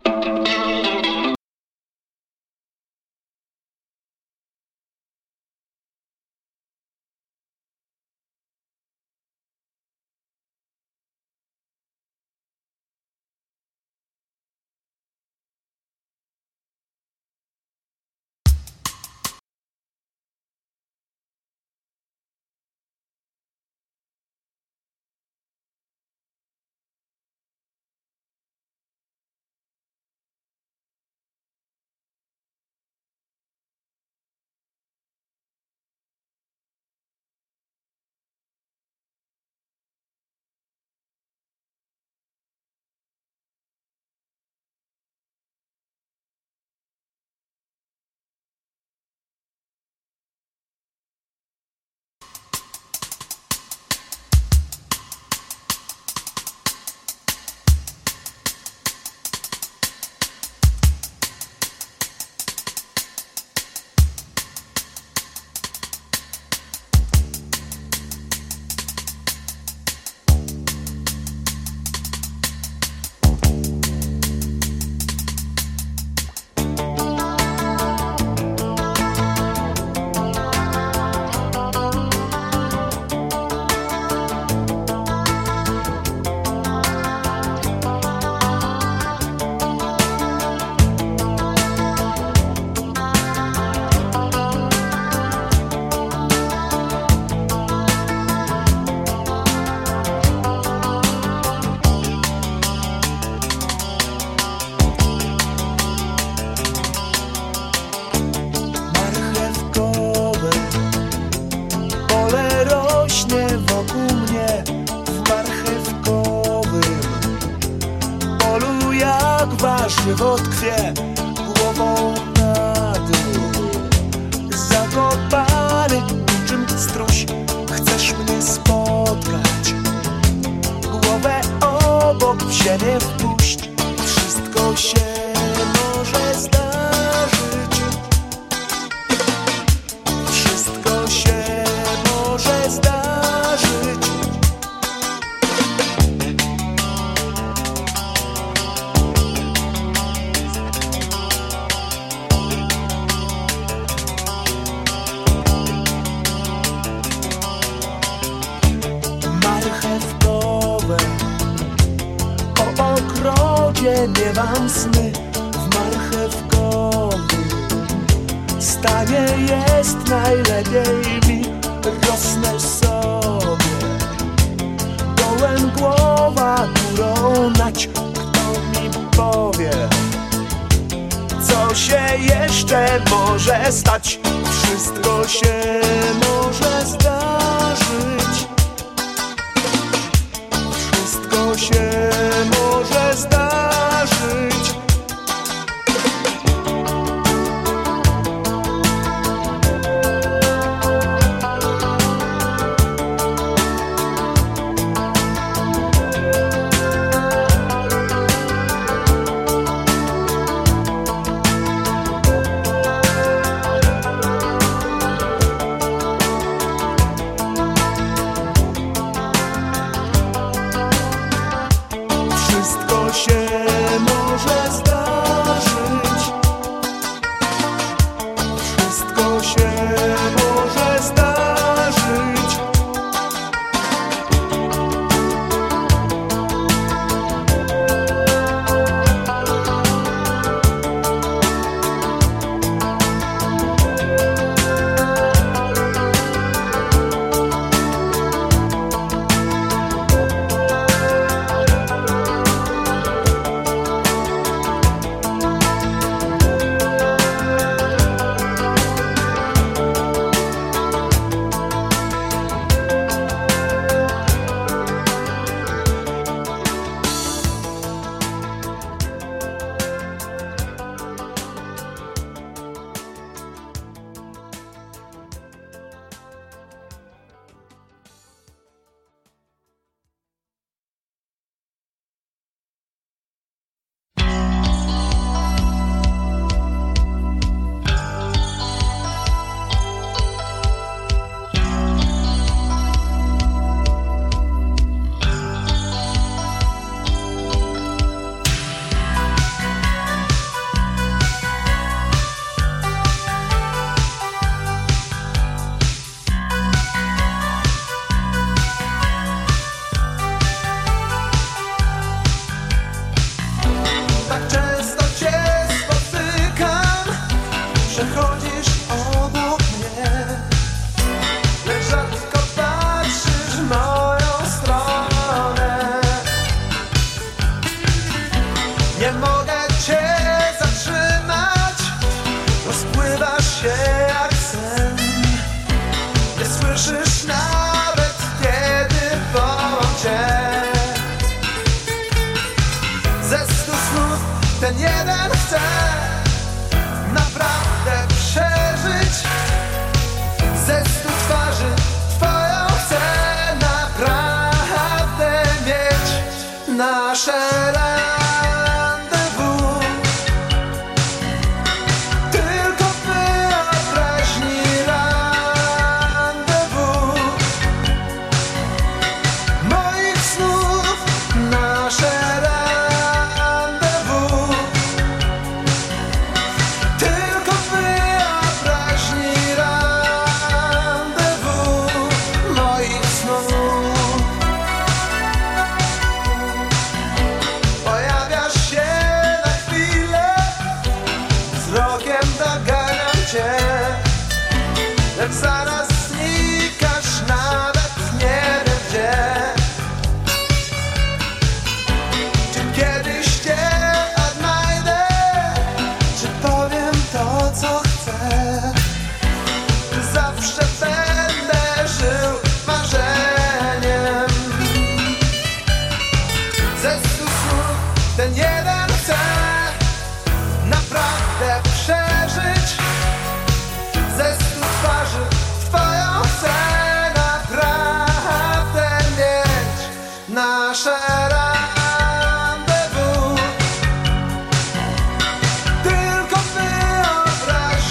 Warzywo tkwie głową na dół. Zakopany niczym struś, chcesz mnie spotkać. Głowę obok w ziemię wpuść. Wszystko się może zdarzyć. Wszystko się może zdarzyć. Miewam sny w marchewkowym stanie, jest najlepiej mi, rosnę sobie. Dołem głowa, górą nać, kto mi powie, co się jeszcze może stać. Wszystko się może zdarzyć. Wszystko się może zdarzyć. Przechodzisz obok mnie, lecz rzadko patrzysz w moją stronę. Nie mogę cię zatrzymać, rozpływasz się jak sen. Nie słyszysz nawet, kiedy wołam cię. Ze 100 snów ten jeden chce naprawdę przeżyć. Ze 100 twarzy twoją chcę naprawdę mieć. Nasze rendezvous tylko w wyobraźni rendezvous moich snów. Nasze rendezvous tylko w wyobraźni rendezvous moich snów. Pojawiasz się na chwilę, wzrokiem doganiam cię, lecz zaraz znikasz, nawet nie wiem gdzie. Czy kiedyś cię odnajdę, czy powiem to, co chcę? Czy zawsze będę żył marzeniem? Ze 100 snów ten jeden chce naprawdę przeżyć. Ze 100 twarzy twoją chcę naprawdę mieć. Nasze rendezvous tylko w wyobraźni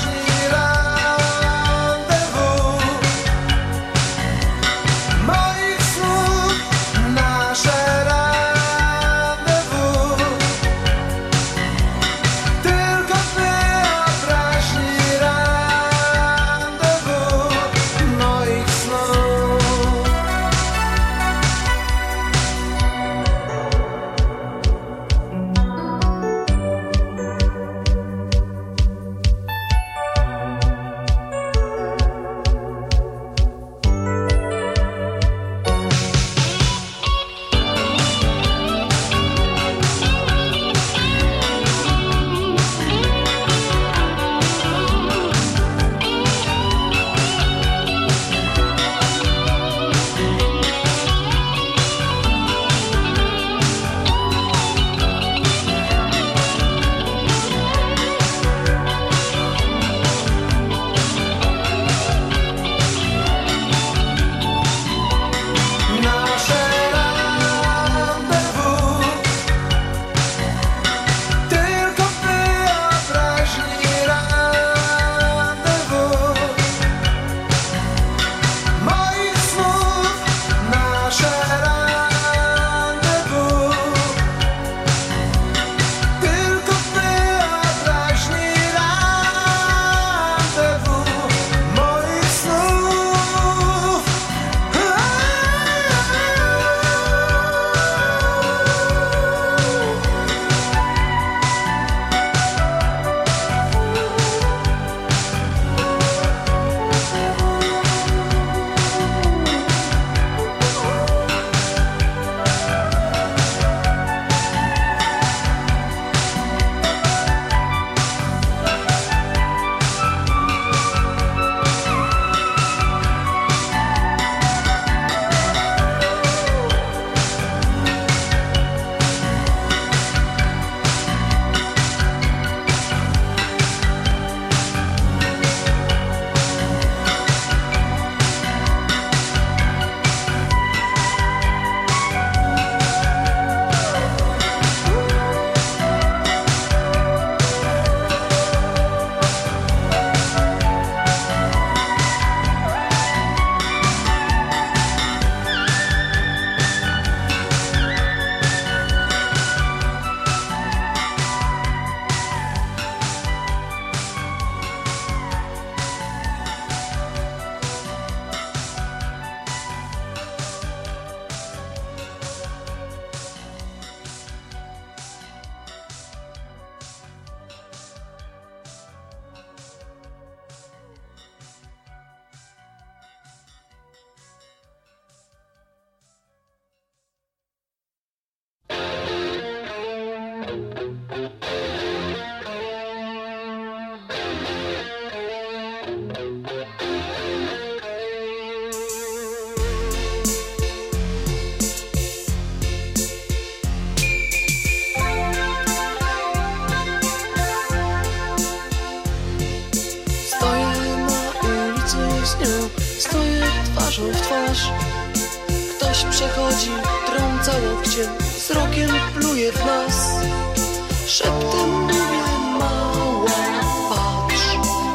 Stoję twarzą w twarz. Ktoś przechodzi, trąca łokciem, wzrokiem pluje w nas. Szeptem mówię, mała, patrz.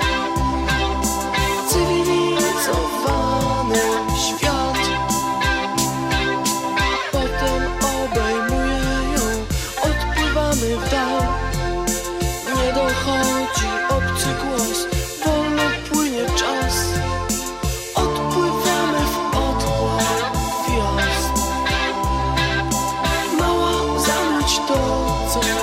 Cywilizowany świat. Potem obejmuję ją, odpływamy w dal. Nie dochodzi obcy głos, wolno płynie czas. Odpływamy w otchłań gwiazd. Mała, zanudź to, co ja.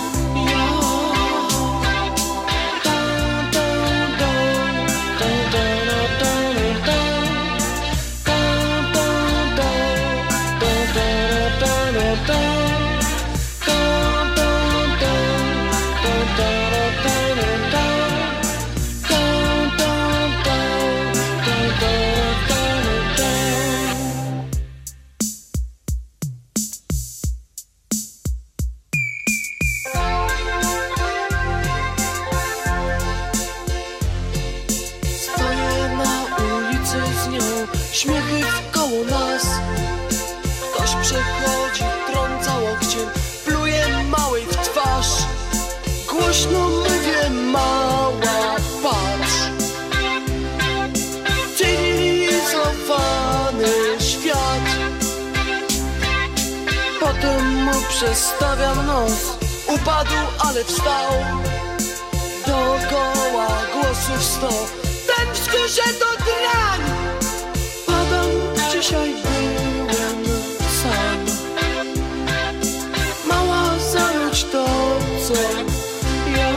Śmiechy wkoło nas. Ktoś przechodzi, trąca łokciem, pluje małej w twarz. Głośno mówię, mała, patrz. Cywilizowany świat. Potem mu przestawiam nos. Upadł, ale wstał. Dookoła głosów 100. Ten wzgórze to drań. Dzisiaj byłem sam. Mała, zanudź to, co ja.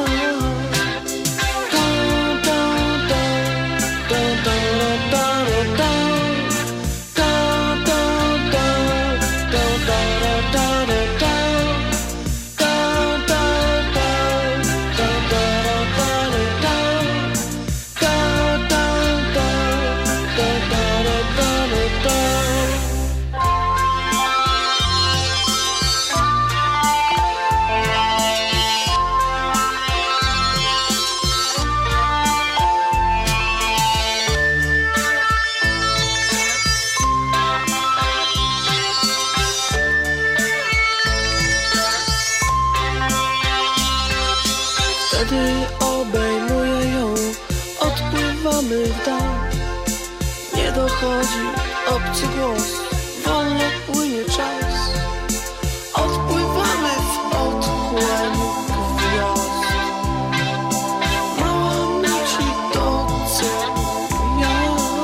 Wtedy obejmuję ją, odpływamy w dal. Nie dochodzi obcy głos, wolno płynie czas. Odpływamy w otchłań gwiazd. Mała, nuci to, co ja.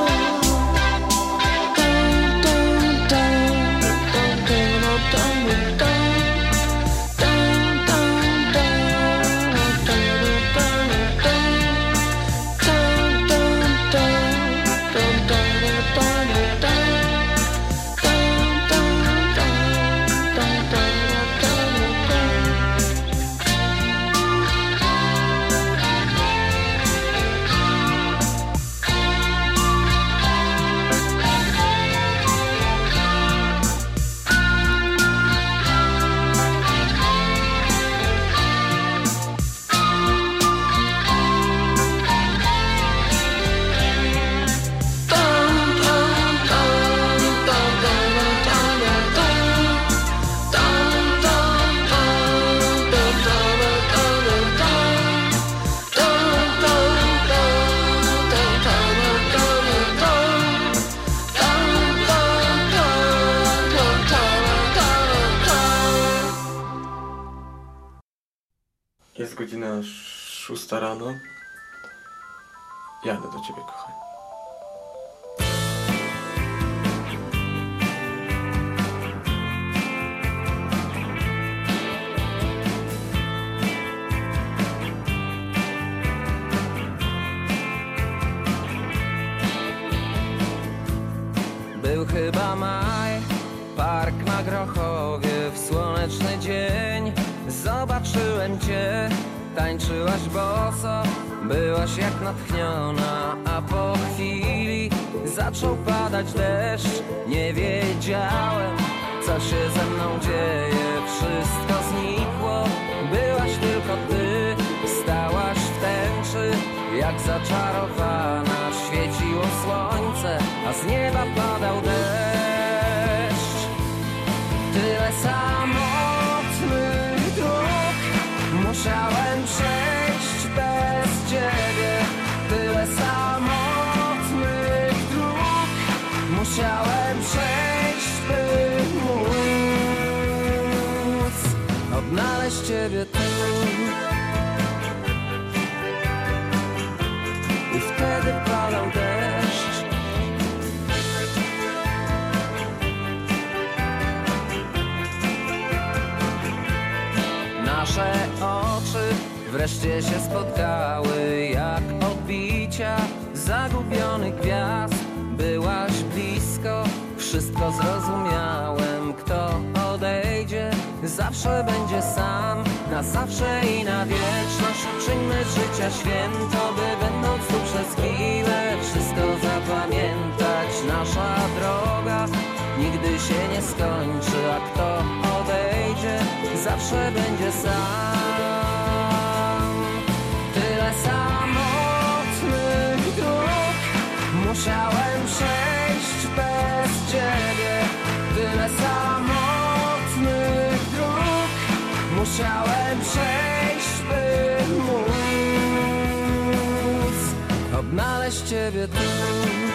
Jest godzina 6 rano. Jadę do ciebie, kochanie. Był chyba maj, park na Grochowie, w słoneczny dzień zobaczyłem cię. Tańczyłaś boso, byłaś jak natchniona, a po chwili zaczął padać deszcz. Nie wiedziałem, co się ze mną dzieje, wszystko znikło. Byłaś tylko ty, stałaś w tęczy, jak zaczarowana, świeciło słońce. a z nieba padał deszcz. Tyle samotnych dróg musiałem przejść bez ciebie. Tyle samotnych dróg musiałem przejść, by móc odnaleźć ciebie tu. I wtedy padał deszcz. Nasze oczy wreszcie się spotkały jak odbicia zagubionych gwiazd. Byłaś blisko, wszystko zrozumiałem. Kto odejdzie, zawsze będzie sam. Na zawsze i na wieczność uczyńmy życia święto, by będąc tu przez chwilę wszystko zapamiętać. Nasza droga nigdy się nie skończy, a kto odejdzie, zawsze będzie sam. Tyle samotnych dróg musiałem przejść bez ciebie. Tyle samotnych dróg musiałem przejść, by móc odnaleźć ciebie tu.